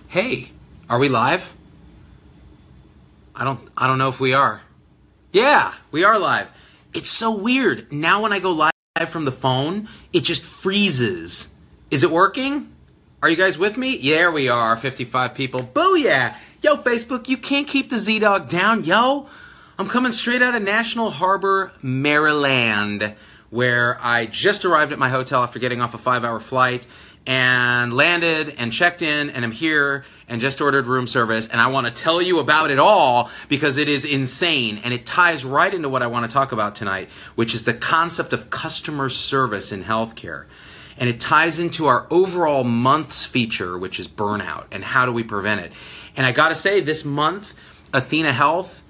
Hey, are we live? I don't know if we are. Yeah, we are live. It's so weird. Now when I go live from the phone, it just freezes. Is it working? Are you guys with me? Yeah, we are. 55 people. Booyah! Yo, Facebook, you can't keep the Z-Dog down, yo. I'm coming straight out of National Harbor, Maryland, where I just arrived at my hotel after getting off a 5-hour flight and landed and checked in, and I'm here and just ordered room service, and I want to tell you about it all because it is insane, and it ties right into what I want to talk about tonight, which is the concept of customer service in healthcare. And it ties into our overall month's feature, which is burnout, and how do we prevent it. And I got to say, this month, Athena Health,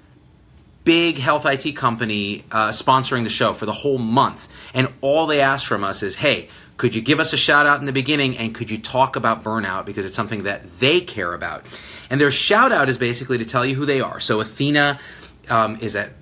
big health IT company, sponsoring the show for the whole month. And all they asked from us is, hey, could you give us a shout out in the beginning, and could you talk about burnout, because it's something that they care about. And their shout out is basically to tell you who they are. So Athena is a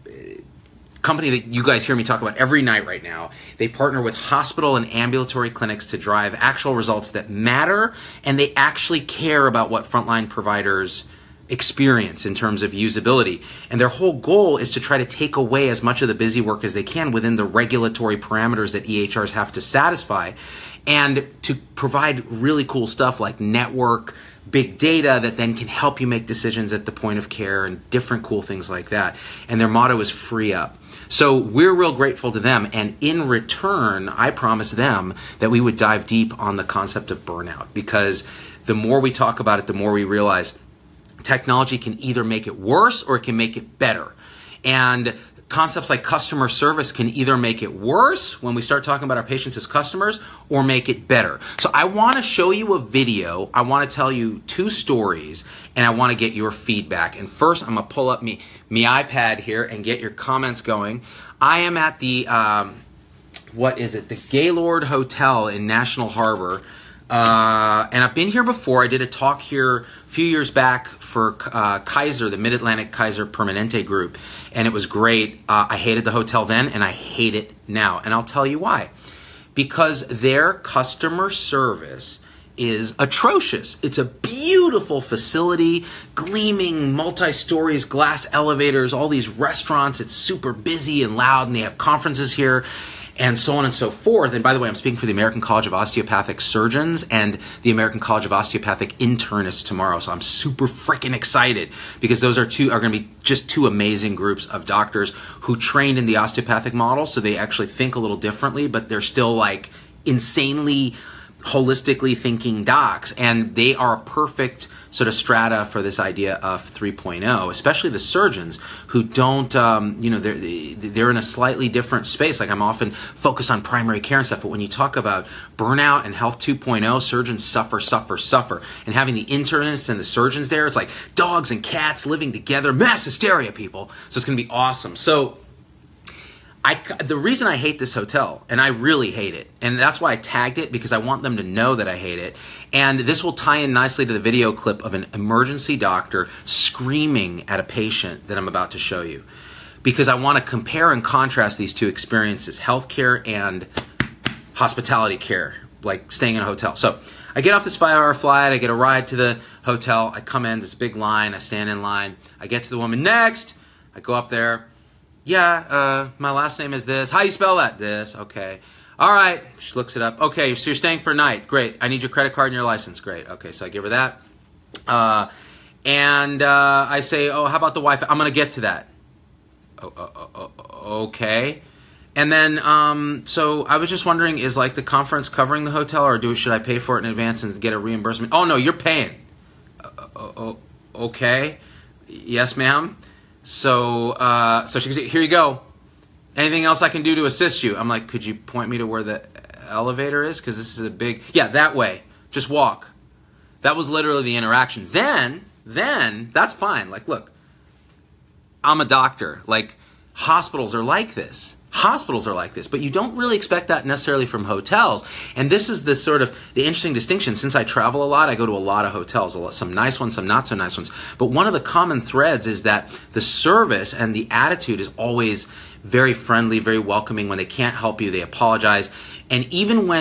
company that you guys hear me talk about every night right now. They partner with hospital and ambulatory clinics to drive actual results that matter, and they actually care about what frontline providers experience in terms of usability. And their whole goal is to try to take away as much of the busy work as they can within the regulatory parameters that EHRs have to satisfy, and to provide really cool stuff like network, big data that then can help you make decisions at the point of care and different cool things like that. And their motto is free up. So we're real grateful to them. And in return, I promised them that we would dive deep on the concept of burnout, because the more we talk about it, the more we realize technology can either make it worse or it can make it better. And concepts like customer service can either make it worse when we start talking about our patients as customers, or make it better. So I want to show you a video. I want to tell you 2 stories, and I want to get your feedback. And first, I'm going to pull up me iPad here and get your comments going. I am at the, the Gaylord Hotel in National Harbor. And I've been here before. I did a talk here a few years back for Kaiser, the Mid-Atlantic Kaiser Permanente group, and it was great. I hated the hotel then, and I hate it now, and I'll tell you why. Because their customer service is atrocious. It's a beautiful facility, gleaming multi-stories, glass elevators, all these restaurants. It's super busy and loud, and they have conferences here, and so on and so forth. And by the way, I'm speaking for the American College of Osteopathic Surgeons and the American College of Osteopathic Internists tomorrow. So I'm super freaking excited, because those are going to be just 2 amazing groups of doctors who trained in the osteopathic model. So they actually think a little differently, but they're still like insanely holistically thinking docs, and they are a perfect sort of strata for this idea of 3.0, especially the surgeons who don't, they're in a slightly different space. Like, I'm often focused on primary care and stuff, but when you talk about burnout and health 2.0, surgeons suffer. And having the internists and the surgeons there, it's like dogs and cats living together, mass hysteria, people. So it's going to be awesome. So the reason I hate this hotel, and I really hate it, and that's why I tagged it, because I want them to know that I hate it, and this will tie in nicely to the video clip of an emergency doctor screaming at a patient that I'm about to show you, because I want to compare and contrast these 2 experiences, healthcare and hospitality care, like staying in a hotel. So I get off this 5-hour flight, I get a ride to the hotel, I come in, there's a big line, I stand in line, I get to the woman next, I go up there. Yeah, my last name is this. How you spell that? This. Okay. All right. She looks it up. Okay, so you're staying for a night. Great. I need your credit card and your license. Great. Okay, so I give her that. And I say, oh, how about the Wi-Fi? I'm going to get to that. Okay. And then, so I was just wondering, is like the conference covering the hotel, or should I pay for it in advance and get a reimbursement? Oh, no, you're paying. Okay. Yes, ma'am. So she goes, here you go. Anything else I can do to assist you? I'm like, could you point me to where the elevator is? Because this is a big, that way. Just walk. That was literally the interaction. Then that's fine. Like, look, I'm a doctor. Like, hospitals are like this. But you don't really expect that necessarily from hotels. And this is the interesting distinction. Since I travel a lot, I go to a lot of hotels, some nice ones, some not so nice ones. But one of the common threads is that the service and the attitude is always very friendly, very welcoming. When they can't help you, they apologize. And even when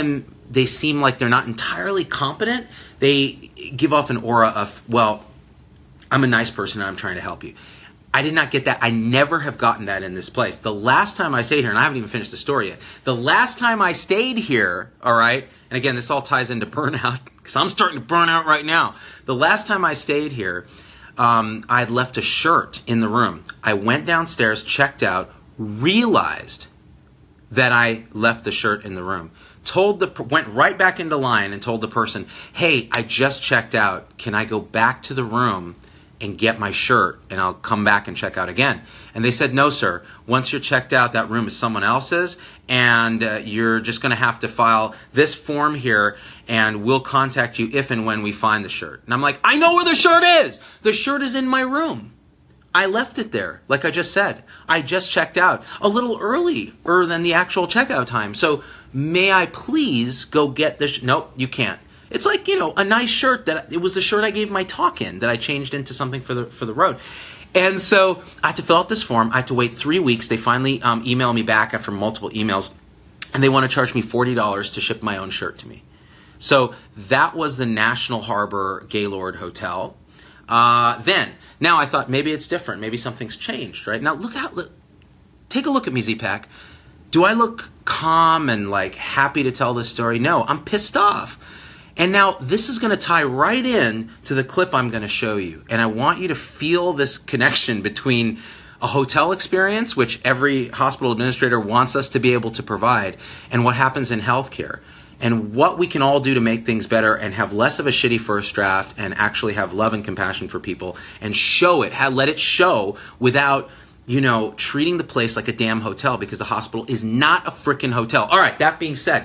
they seem like they're not entirely competent. They give off an aura of, well, I'm a nice person and I'm trying to help you. I did not get that. I never have gotten that in this place. The last time I stayed here, and I haven't even finished the story yet. The last time I stayed here, all right, and again, this all ties into burnout because I'm starting to burn out right now. The last time I stayed here, I had left a shirt in the room. I went downstairs, checked out, realized that I left the shirt in the room. Went right back into line and told the person, hey, I just checked out. Can I go back to the room and get my shirt and I'll come back and check out again? And they said, no, sir. Once you're checked out, that room is someone else's and you're just going to have to file this form here and we'll contact you if and when we find the shirt. And I'm like, I know where the shirt is. The shirt is in my room. I left it there, like I just said. I just checked out a little earlier than the actual checkout time. So may I please go get this? Nope, you can't. It's like, a nice shirt that it was the shirt I gave my talk in that I changed into something for the road. And so I had to fill out this form. I had to wait 3 weeks. They finally emailed me back after multiple emails, and they want to charge me $40 to ship my own shirt to me. So that was the National Harbor Gaylord Hotel. Now I thought maybe it's different. Maybe something's changed, right? Now take a look at me, Z-Pack. Do I look calm and happy to tell this story? No, I'm pissed off. And now this is going to tie right in to the clip I'm going to show you. And I want you to feel this connection between a hotel experience, which every hospital administrator wants us to be able to provide, and what happens in healthcare. And what we can all do to make things better and have less of a shitty first draft and actually have love and compassion for people and show it, let it show without, treating the place like a damn hotel, because the hospital is not a frickin' hotel. All right, that being said,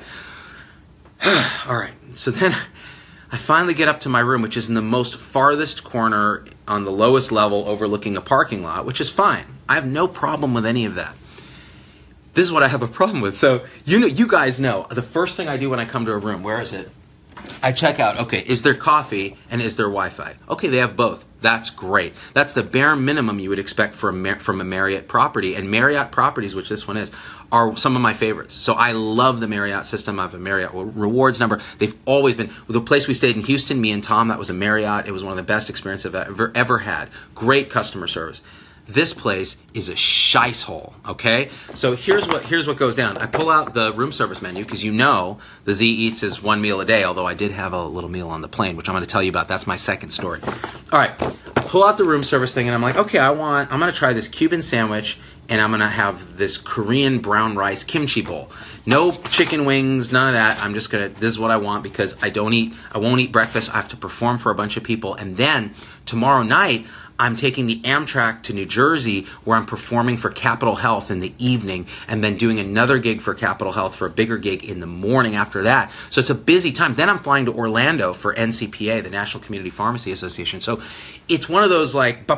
all right, so then I finally get up to my room, which is in the most farthest corner on the lowest level overlooking a parking lot, which is fine. I have no problem with any of that. This is what I have a problem with. So, you guys know, the first thing I do when I come to a room, where is it? I check out, okay, is there coffee and is there Wi-Fi? Okay, they have both. That's great. That's the bare minimum you would expect from a Marriott property. And Marriott properties, which this one is, are some of my favorites. So I love the Marriott system. I have a Marriott rewards number. They've always been, the place we stayed in Houston, me and Tom, that was a Marriott. It was one of the best experiences I've ever had. Great customer service. This place is a shicehole, okay? So here's what goes down. I pull out the room service menu because the Z Eats is one meal a day, although I did have a little meal on the plane, which I'm going to tell you about. That's my second story. All right, I pull out the room service thing and I'm like, okay, I'm going to try this Cuban sandwich and I'm going to have this Korean brown rice kimchi bowl. No chicken wings, none of that. This is what I want because I won't eat breakfast. I have to perform for a bunch of people. And then tomorrow night, I'm taking the Amtrak to New Jersey where I'm performing for Capital Health in the evening and then doing another gig for Capital Health for a bigger gig in the morning after that. So it's a busy time. Then I'm flying to Orlando for NCPA, the National Community Pharmacy Association. So it's one of those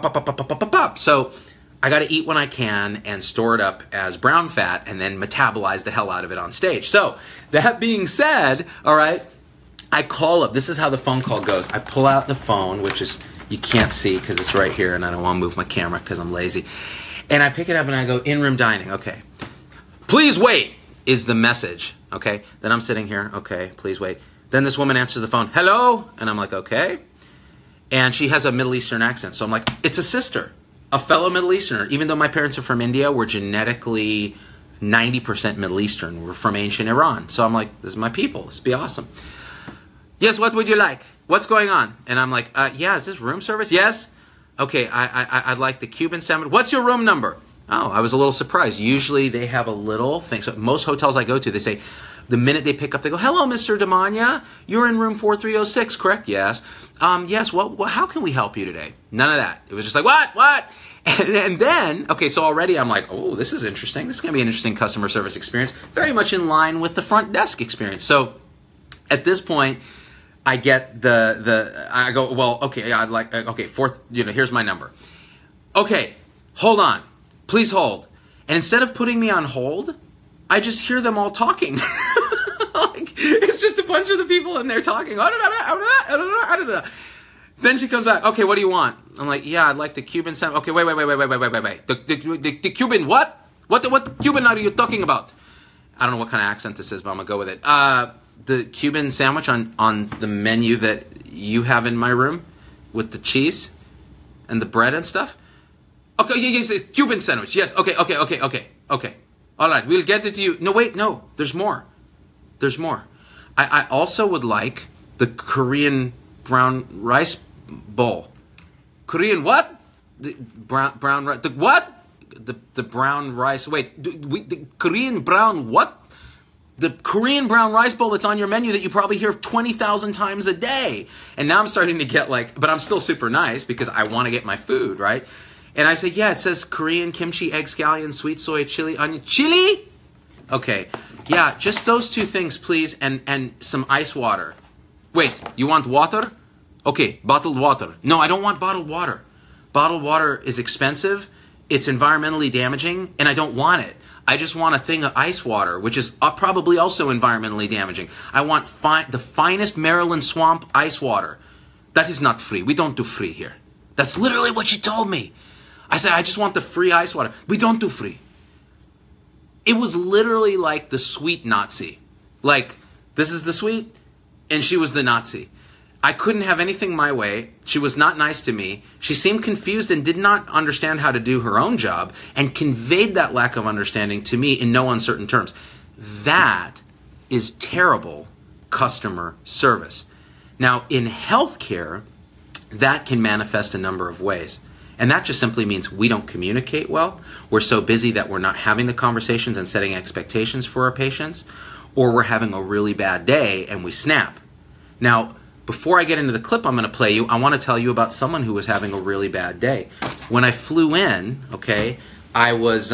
So I got to eat when I can and store it up as brown fat and then metabolize the hell out of it on stage. So that being said, all right, I call up. This is how the phone call goes. I pull out the phone, which is... you can't see because it's right here and I don't want to move my camera because I'm lazy. And I pick it up and I go, in-room dining, okay. Please wait is the message, okay. Then I'm sitting here, okay, please wait. Then this woman answers the phone, hello? And I'm like, okay. And she has a Middle Eastern accent. So I'm like, it's a sister, a fellow Middle Easterner. Even though my parents are from India, we're genetically 90% Middle Eastern. We're from ancient Iran. So I'm like, this is my people. This would be awesome. Yes, what would you like? What's going on? And I'm like, yeah, is this room service? Yes. Okay, I'd like the Cuban sandwich. What's your room number? Oh, I was a little surprised. Usually they have a little thing. So most hotels I go to, they say, the minute they pick up, they go, hello, Mr. Damania. You're in room 4306, correct? Yes. Yes, how can we help you today? None of that. It was just like, what? And then, okay, so already I'm like, oh, this is interesting. This is going to be an interesting customer service experience. Very much in line with the front desk experience. So at this point, I get I go, well, okay, I'd like, okay, here's my number. Okay, hold on. Please hold. And instead of putting me on hold, I just hear them all talking. It's just a bunch of the people in there talking. Then she comes back. Okay, what do you want? I'm like, yeah, I'd like the Cuban sandwich. Okay, wait. The Cuban what? What Cuban are you talking about? I don't know what kind of accent this is, but I'm going to go with it. the Cuban sandwich on the menu that you have in my room with the cheese and the bread and stuff? Okay, yes, Cuban sandwich. Yes, okay. All right, we'll get it to you. No, wait, no, there's more. There's more. I also would like the Korean brown rice bowl. Korean what? The brown rice. The what? The brown rice. Wait, the Korean brown what? The Korean brown rice bowl that's on your menu that you probably hear 20,000 times a day. And now I'm starting to get like, but I'm still super nice because I want to get my food, right? And I say, yeah, it says Korean kimchi, egg scallion, sweet soy, chili, onion. Chili? Okay. Yeah, just those two things, please, and some ice water. Wait, you want water? Okay, bottled water. No, I don't want bottled water. Bottled water is expensive, it's environmentally damaging, and I don't want it. I just want a thing of ice water, which is probably also environmentally damaging. I want the finest Maryland swamp ice water. That is not free. We don't do free here. That's literally what she told me. I said, I just want the free ice water. We don't do free. It was literally like the sweet Nazi. Like, this is the sweet, and she was the Nazi. I couldn't have anything my way. She was not nice to me. She seemed confused and did not understand how to do her own job and conveyed that lack of understanding to me in no uncertain terms. That is terrible customer service. Now, in healthcare, that can manifest a number of ways. And that just simply means we don't communicate well. We're so busy that we're not having the conversations and setting expectations for our patients, or we're having a really bad day and we snap. Now, before I get into the clip I'm going to play you, I want to tell you about someone who was having a really bad day. When I flew in, okay, I was,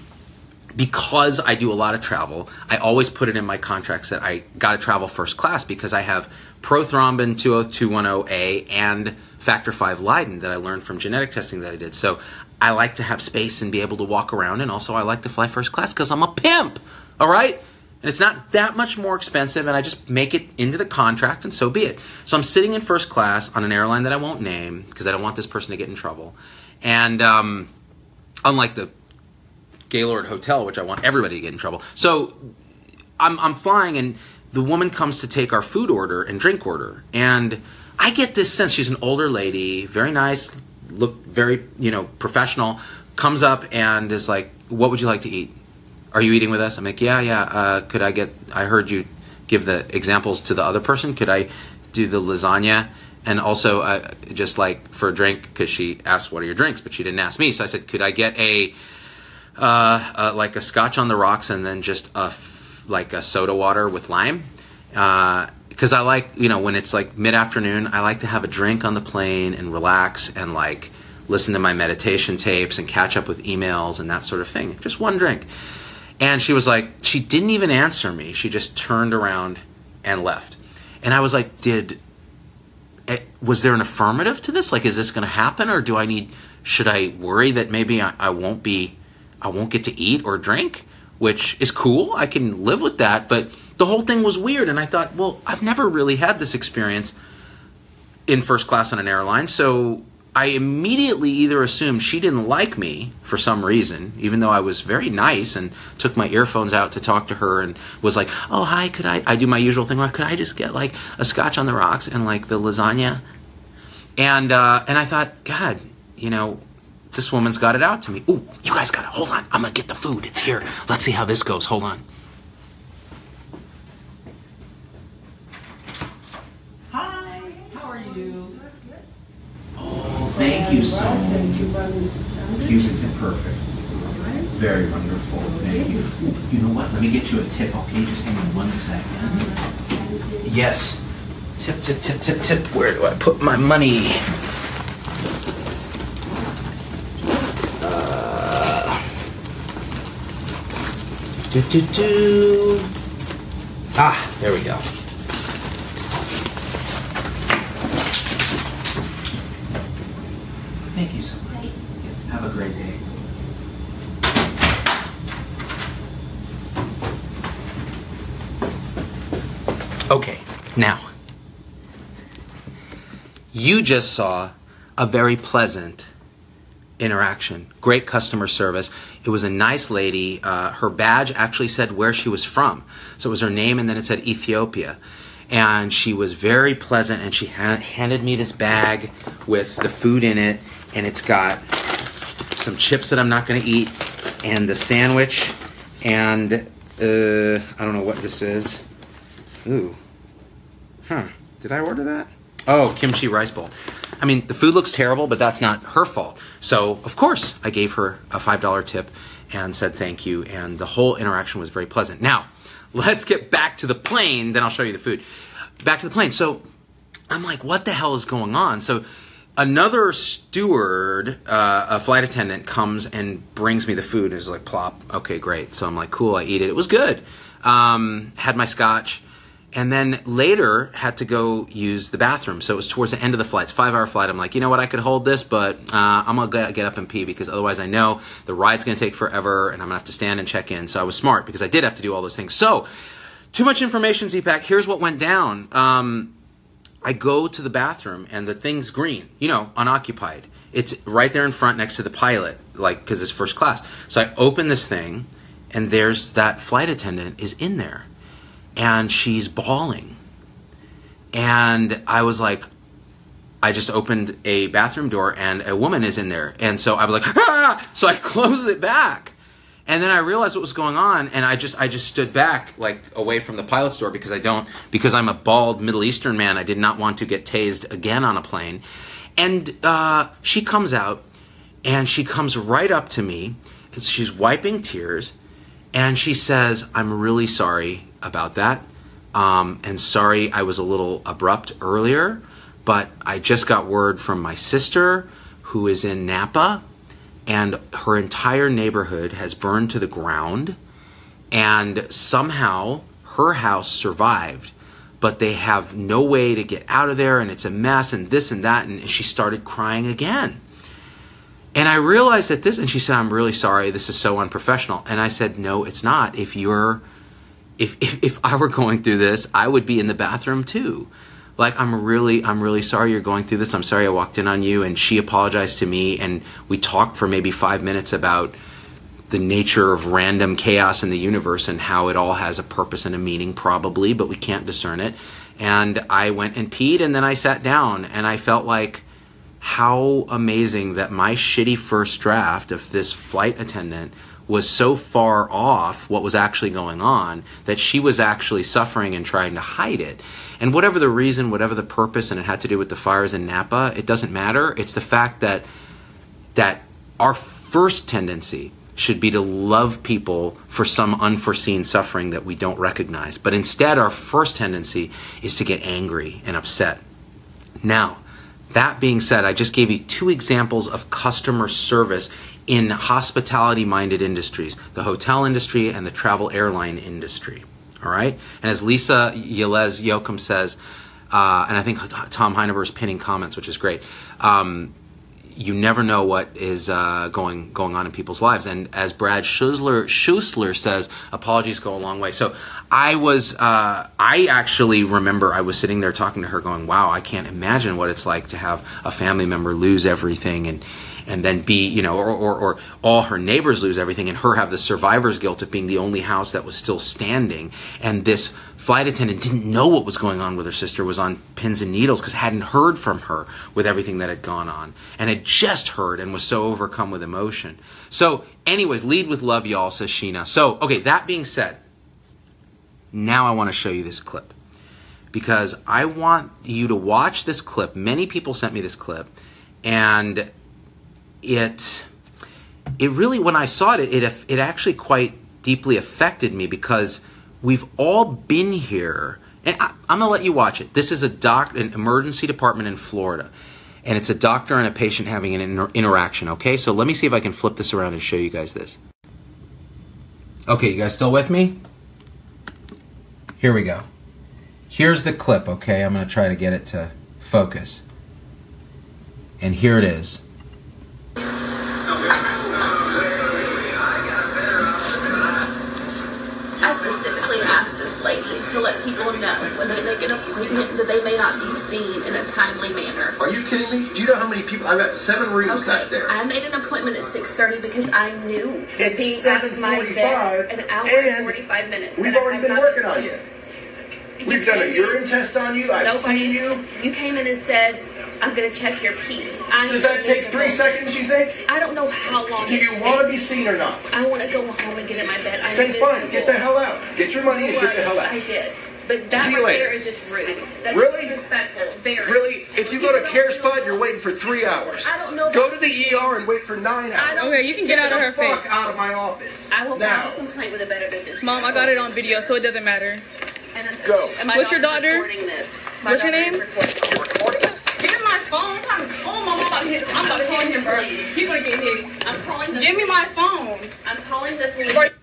because I do a lot of travel, I always put it in my contracts that I got to travel first class because I have prothrombin 20210A and factor V Leiden that I learned from genetic testing that I did. So I like to have space and be able to walk around, and also I like to fly first class because I'm a pimp, all right? And it's not that much more expensive, and I just make it into the contract, and so be it. So I'm sitting in first class on an airline that I won't name because I don't want this person to get in trouble. And unlike the Gaylord Hotel, which I want everybody to get in trouble. So I'm flying, and the woman comes to take our food order and drink order. And I get this sense, she's an older lady, very nice, look very, professional, comes up and is like, what would you like to eat? Are you eating with us? I'm like, yeah. I heard you give the examples to the other person. Could I do the lasagna? And also, just like for a drink, because she asked, what are your drinks? But she didn't ask me. So I said, could I get like a scotch on the rocks and then just like a soda water with lime? Because I like, when it's like mid-afternoon, I like to have a drink on the plane and relax and like listen to my meditation tapes and catch up with emails and that sort of thing. Just one drink. And she was like, she didn't even answer me. She just turned around and left. And I was like, was there an affirmative to this? Like, is this going to happen? Or should I worry that maybe I won't get to eat or drink? Which is cool. I can live with that. But the whole thing was weird. And I thought, well, I've never really had this experience in first class on an airline. So I immediately either assumed she didn't like me for some reason, even though I was very nice and took my earphones out to talk to her and was like, oh, hi, could I do my usual thing, could I just get like a scotch on the rocks and like the lasagna? And I thought, God, this woman's got it out to me. Ooh, you guys got it. Hold on. I'm going to get the food. It's here. Let's see how this goes. Hold on. Hi, how are you? Oh, thank you so much. Cubans are perfect. Very wonderful. Thank you. You know what? Let me get you a tip, okay? Just give me 1 second. Yes. Tip. Where do I put my money? There we go. Thank you so much. Have a great day. Okay, now, you just saw a very pleasant interaction, great customer service. It was a nice lady. Her badge actually said where she was from. So it was her name, and then it said Ethiopia. And she was very pleasant, and she handed me this bag with the food in it, and it's got some chips that I'm not going to eat, and the sandwich, and I don't know what this is. Ooh. Huh. Did I order that? Oh, kimchi rice bowl. I mean, the food looks terrible, but that's not her fault. So, of course, I gave her a $5 tip and said thank you, and the whole interaction was very pleasant. Now, let's get back to the plane, then I'll show you the food. Back to the plane. So, I'm like, what the hell is going on? So, another steward, a flight attendant, comes and brings me the food and is like, plop. Okay, great. So I'm like, cool, I eat it. It was good. Had my scotch. And then later had to go use the bathroom. So it was towards the end of the flight. It's a 5-hour flight. I'm like, you know what? I could hold this, but I'm going to get up and pee because otherwise I know the ride's going to take forever and I'm going to have to stand and check in. So I was smart because I did have to do all those things. So too much information, Z-Pack. Here's what went down. I go to the bathroom and the thing's green, unoccupied. It's right there in front next to the pilot, because it's first class. So I open this thing and there's that flight attendant is in there. And she's bawling. And I was like, I just opened a bathroom door and a woman is in there. And so I was like, ah! So I closed it back. And then I realized what was going on, and I just stood back, away from the pilot's door because I'm a bald Middle Eastern man, I did not want to get tased again on a plane. And she comes out, and she comes right up to me. She's wiping tears, and she says, I'm really sorry about that, and sorry I was a little abrupt earlier, but I just got word from my sister who is in Napa, and her entire neighborhood has burned to the ground, and somehow her house survived, but they have no way to get out of there, and it's a mess, and this and that, and she started crying again. And I realized that and she said, I'm really sorry, this is so unprofessional. And I said, no, it's not. If I were going through this, I would be in the bathroom too. I'm really sorry you're going through this. I'm sorry I walked in on you. And she apologized to me, and we talked for maybe 5 minutes about the nature of random chaos in the universe and how it all has a purpose and a meaning, probably, but we can't discern it. And I went and peed, and then I sat down, and I felt like how amazing that my shitty first draft of this flight attendant was so far off what was actually going on that she was actually suffering and trying to hide it. And whatever the reason, whatever the purpose, and it had to do with the fires in Napa, it doesn't matter. It's the fact that our first tendency should be to love people for some unforeseen suffering that we don't recognize. But instead, our first tendency is to get angry and upset. Now, that being said, I just gave you 2 examples of customer service in hospitality-minded industries, the hotel industry and the travel airline industry. All right? And as Lisa Yelez Yoakum says, and I think Tom Heineberg is pinning comments, which is great, you never know what is going on in people's lives. And as Brad Schussler says, apologies go a long way. So I actually remember I was sitting there talking to her going, wow, I can't imagine what it's like to have a family member lose everything and then be, or all her neighbors lose everything and her have the survivor's guilt of being the only house that was still standing. And this flight attendant didn't know what was going on with her sister, was on pins and needles because hadn't heard from her with everything that had gone on and had just heard and was so overcome with emotion. So anyways, lead with love, y'all, says Sheena. So, okay, that being said, now I want to show you this clip because I want you to watch this clip. Many people sent me this clip, and it really, when I saw it, it actually quite deeply affected me because we've all been here, and I'm going to let you watch it. This is an emergency department in Florida, and it's a doctor and a patient having an interaction, okay? So let me see if I can flip this around and show you guys this. Okay, you guys still with me? Here we go. Here's the clip, okay? I'm going to try to get it to focus. And here it is. I specifically asked this lady to let people know when they make an appointment that they may not be seen in a timely manner. Are you kidding me? Do you know how many people? I've got 7 rooms back there. I made an appointment at 6:30 because I knew that It's being out of my bed 7:45, an hour and and 45 minutes. We've and I already have been not working been on seen. you. We've done a urine test on you. I've seen you. You came in and said, I'm going to check your pee. Does that take 3 seconds, you think? I don't know how long Do you want to be seen or not? I want to go home and get in my bed. I'm Then fine, miserable. get the hell out. Get your money and get the hell out. I did. But that See you right later. there is just rude. That's Really? disrespectful. Very. Really? If you go to Care Spot, you're waiting for 3 hours. I don't know. Go to the ER and wait for 9 hours. Okay, you can get out of her Get the fuck face. out of my office. I will now. file a complaint with a Better Business. Mom, I got it on video, so it doesn't matter. And Go. my What's your daughter's daughter? recording this. My What's your daughter is name? recording. You're recording this? Give me my phone. Oh, Mom, I'm about to hit him, bro. Please. He's gonna get hit. I'm calling the Give me my phone. I'm calling the police.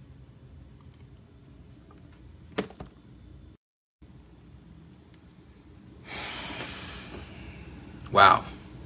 Wow.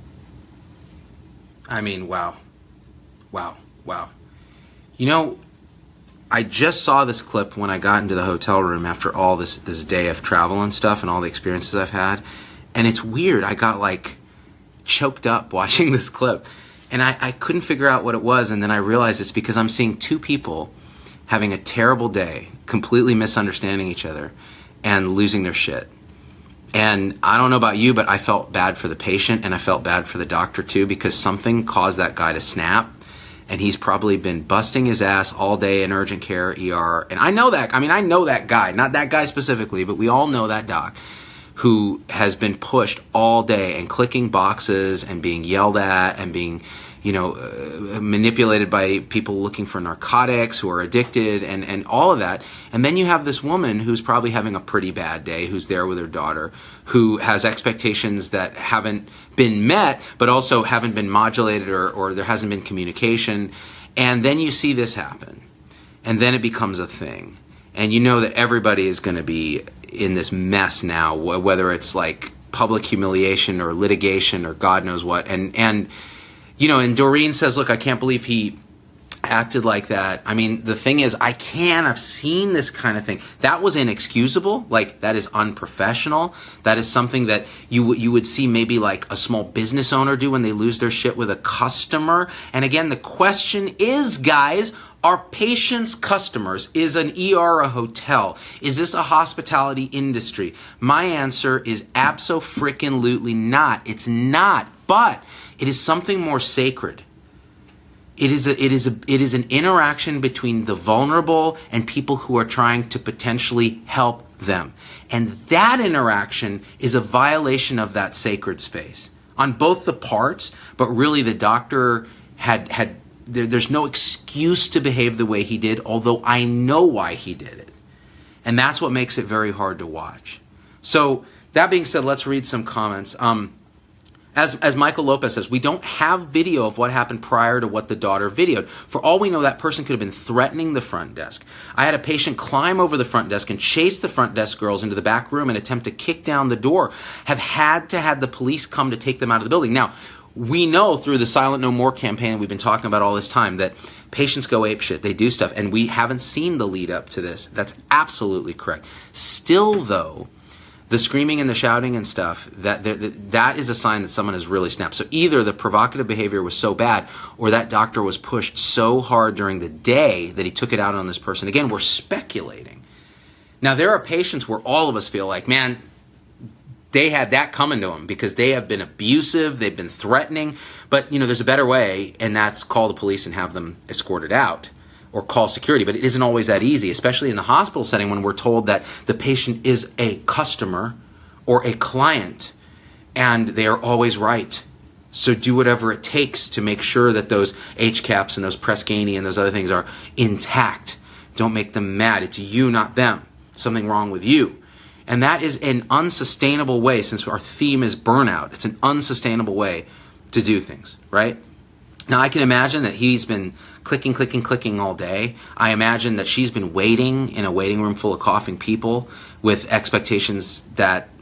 I mean, wow. Wow. Wow. You know, I just saw this clip when I got into the hotel room after all this day of travel and stuff and all the experiences I've had. And it's weird. I got like choked up watching this clip. And I couldn't figure out what it was. And then I realized it's because I'm seeing 2 people having a terrible day, completely misunderstanding each other and losing their shit. And I don't know about you, but I felt bad for the patient and I felt bad for the doctor too, because something caused that guy to snap. And he's probably been busting his ass all day in urgent care, ER. And I know that. I mean, I know that guy. Not that guy specifically, but we all know that doc who has been pushed all day and clicking boxes and being yelled at and being, manipulated by people looking for narcotics who are addicted and all of that. And then you have this woman who's probably having a pretty bad day, who's there with her daughter, who has expectations that haven't been met, but also haven't been modulated or there hasn't been communication. And then you see this happen. And then it becomes a thing. And you know that everybody is going to be in this mess now, whether it's like public humiliation or litigation or God knows what. And and Doreen says, look, I can't believe he acted like that. I mean, the thing is, I've seen this kind of thing. That was inexcusable. Like, that is unprofessional. That is something that you would see maybe like a small business owner do when they lose their shit with a customer. And again, the question is, guys, are patients customers? Is an ER a hotel? Is this a hospitality industry? My answer is abso-frickin-lutely not. It's not. But it is something more sacred. It is an interaction between the vulnerable and people who are trying to potentially help them. And that interaction is a violation of that sacred space on both the parts, but really the doctor there's no excuse to behave the way he did, although I know why he did it. And that's what makes it very hard to watch. So that being said, let's read some comments. As Michael Lopez says, we don't have video of what happened prior to what the daughter videoed. For all we know, that person could have been threatening the front desk. I had a patient climb over the front desk and chase the front desk girls into the back room and attempt to kick down the door. Have had the police come to take them out of the building. Now, we know through the Silent No More campaign we've been talking about all this time that patients go apeshit. They do stuff, and we haven't seen the lead up to this. That's absolutely correct. Still, though, the screaming and the shouting and stuff, that is a sign that someone has really snapped. So either the provocative behavior was so bad or that doctor was pushed so hard during the day that he took it out on this person. Again, we're speculating. Now, there are patients where all of us feel like, man, they had that coming to them because they have been abusive, they've been threatening. But, there's a better way, and that's call the police and have them escorted out or call security. But it isn't always that easy, especially in the hospital setting when we're told that the patient is a customer or a client and they are always right. So do whatever it takes to make sure that those HCAPs and those Press Ganey and those other things are intact. Don't make them mad. It's you, not them. Something wrong with you. And that is an unsustainable way, since our theme is burnout. It's an unsustainable way to do things, right? Now, I can imagine that he's been clicking all day. I imagine that she's been waiting in a waiting room full of coughing people with expectations that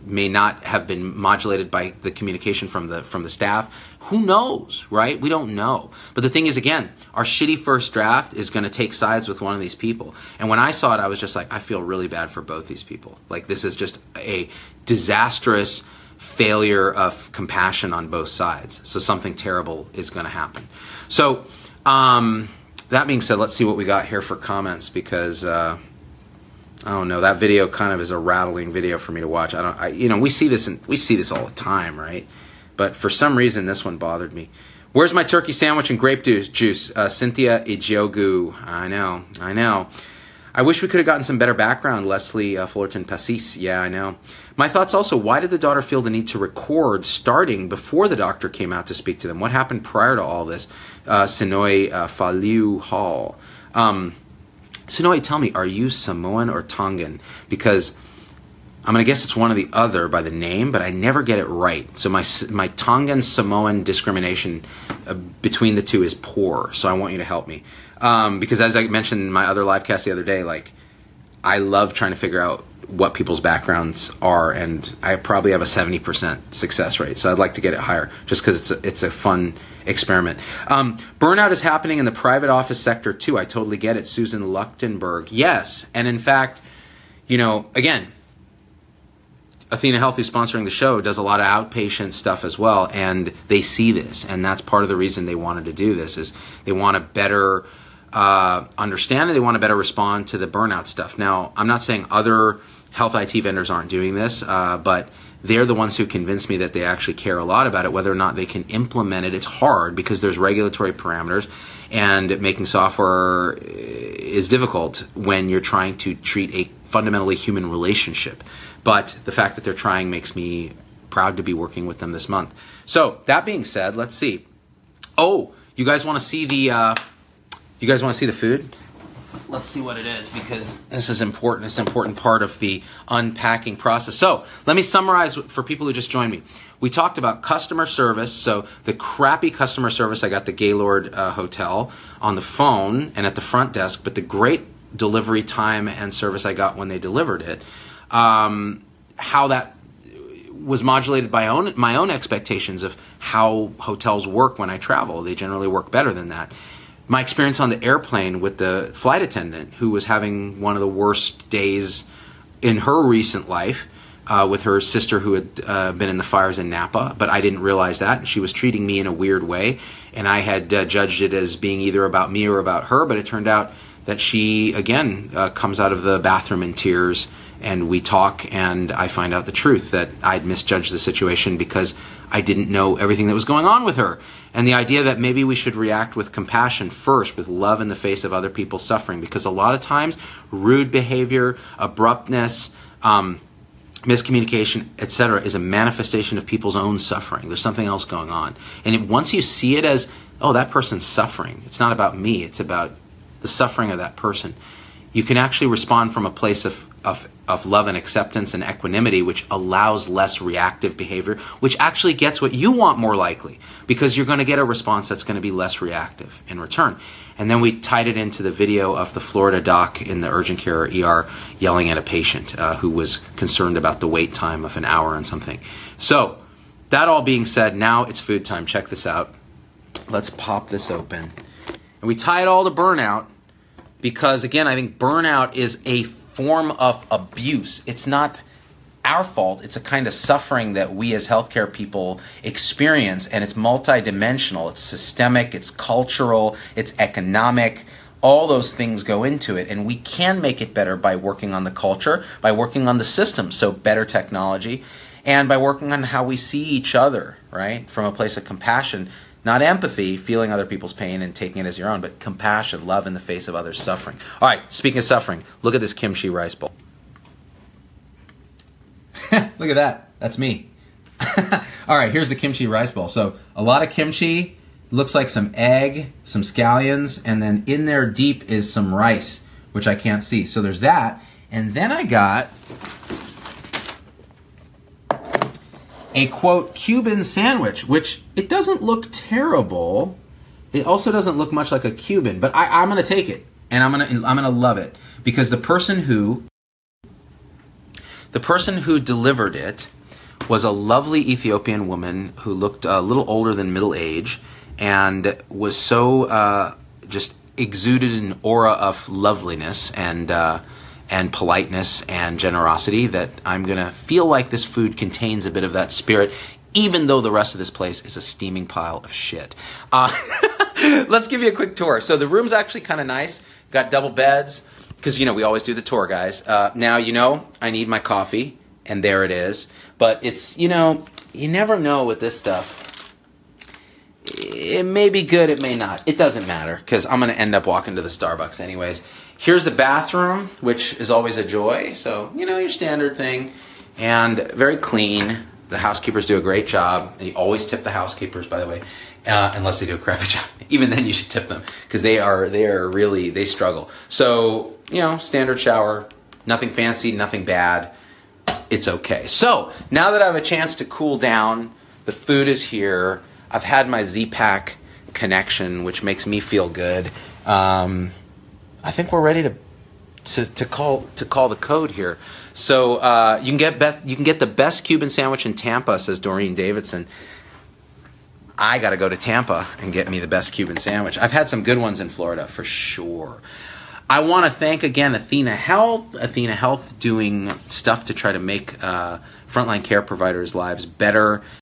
may not have been modulated by the communication from the staff. Who knows, right? We don't know. But the thing is, again, our shitty first draft is going to take sides with one of these people. And when I saw it, I was just like, I feel really bad for both these people. Like, this is just a disastrous failure of compassion on both sides. So something terrible is going to happen. So that being said, let's see what we got here for comments, because I don't know, that video kind of is a rattling video for me to watch. We see this all the time, right? But for some reason, this one bothered me. Where's my turkey sandwich and grape juice? Cynthia Ijiogu. I know. I wish we could have gotten some better background. Leslie Fullerton Passis. Yeah, I know. My thoughts also, why did the daughter feel the need to record starting before the doctor came out to speak to them? What happened prior to all this? Sinoi Faliu Hall. Sinoi, tell me, are you Samoan or Tongan? Because I'm going to guess it's one or the other by the name, but I never get it right. So my Tongan-Samoan discrimination between the two is poor, so I want you to help me. Because as I mentioned in my other live cast the other day, like, I love trying to figure out what people's backgrounds are, and I probably have a 70% success rate, so I'd like to get it higher, just because it's a fun experiment. Burnout is happening in the private office sector too. I totally get it. Susan Luchtenberg. Yes, and in fact, again, Athena Health, who's sponsoring the show, does a lot of outpatient stuff as well, and they see this, and that's part of the reason they wanted to do this, is they want to better understand it, they want to better respond to the burnout stuff. Now, I'm not saying other health IT vendors aren't doing this, but they're the ones who convinced me that they actually care a lot about it. Whether or not they can implement it, it's hard because there's regulatory parameters, and making software is difficult when you're trying to treat a fundamentally human relationship. But the fact that they're trying makes me proud to be working with them this month. So that being said, let's see. Oh, you guys want to see the food? Let's see what it is, because this is important. It's an important part of the unpacking process. So let me summarize for people who just joined me. We talked about customer service. So the crappy customer service I got at the Gaylord Hotel on the phone and at the front desk, but the great delivery time and service I got when they delivered it. How that was modulated by my own expectations of how hotels work when I travel. They generally work better than that. My experience on the airplane with the flight attendant, who was having one of the worst days in her recent life with her sister who had been in the fires in Napa, but I didn't realize that, and she was treating me in a weird way, and I had judged it as being either about me or about her, but it turned out that she, again, comes out of the bathroom in tears, and we talk, and I find out the truth, that I'd misjudged the situation because I didn't know everything that was going on with her. And the idea that maybe we should react with compassion first, with love in the face of other people's suffering, because a lot of times rude behavior, abruptness, miscommunication, etc., is a manifestation of people's own suffering. There's something else going on. And once you see it as, oh, that person's suffering, it's not about me, it's about the suffering of that person, you can actually respond from a place of love and acceptance and equanimity, which allows less reactive behavior, which actually gets what you want more likely, because you're going to get a response that's going to be less reactive in return. And then we tied it into the video of the Florida doc in the urgent care ER yelling at a patient who was concerned about the wait time of an hour and something. So that all being said, now it's food time. Check this out. Let's pop this open. And we tie it all to burnout because, again, I think burnout is a form of abuse. It's not our fault. It's a kind of suffering that we as healthcare people experience, and it's multidimensional. It's systemic, it's cultural, it's economic. All those things go into it, and we can make it better by working on the culture, by working on the system, so better technology, and by working on how we see each other, right? From a place of compassion, not empathy, feeling other people's pain and taking it as your own, but compassion, love in the face of others' suffering. All right, speaking of suffering, look at this kimchi rice bowl. Look at that. That's me. All right, here's the kimchi rice bowl. So a lot of kimchi, looks like some egg, some scallions, and then in there deep is some rice, which I can't see. So there's that. And then I got a, quote, Cuban sandwich, which it doesn't look terrible. It also doesn't look much like a Cuban, but I'm going to take it, and I'm going to love it, because the person who The person who delivered it was a lovely Ethiopian woman who looked a little older than middle age and was so just exuded an aura of loveliness and politeness and generosity that I'm going to feel like this food contains a bit of that spirit, even though the rest of this place is a steaming pile of shit. Let's give you a quick tour. So the room's actually kind of nice. Got double beds, because, we always do the tour, guys. Now, I need my coffee, and there it is. But it's, you never know with this stuff. It may be good, it may not. It doesn't matter, because I'm going to end up walking to the Starbucks anyways. Here's the bathroom, which is always a joy. So, your standard thing. And very clean. The housekeepers do a great job. And you always tip the housekeepers, by the way, unless they do a crappy job. Even then, you should tip them, because they struggle. So, standard shower, nothing fancy, nothing bad. It's okay. So, now that I have a chance to cool down, the food is here. I've had my Z-Pack connection, which makes me feel good. I think we're ready to call the code here. So you can get the best Cuban sandwich in Tampa, says Doreen Davidson. I got to go to Tampa and get me the best Cuban sandwich. I've had some good ones in Florida for sure. I want to thank again Athena Health. Athena Health doing stuff to try to make frontline care providers' lives better